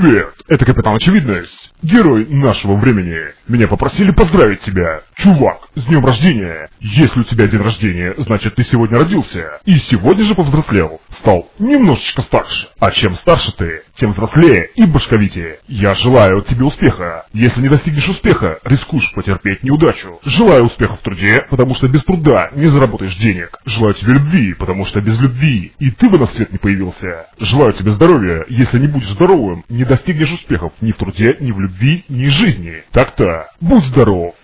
Привет, это Капитан Очевидность, герой нашего времени. Меня попросили поздравить тебя. Чувак, с днем рождения. Если у тебя день рождения, значит ты сегодня родился. И сегодня же повзрослел. Стал немножечко старше. А чем старше ты, тем взрослее и башковитее. Я желаю тебе успеха. Если не достигнешь успеха, рискуешь потерпеть неудачу. Желаю успеха в труде, потому что без труда не заработаешь денег. Желаю тебе любви, потому что без любви и ты бы на свет не появился. Желаю тебе здоровья. Если не будешь здоровым, не достигнешь успехов ни в труде, ни в любви, ни в жизни. Так-то, будь здоров.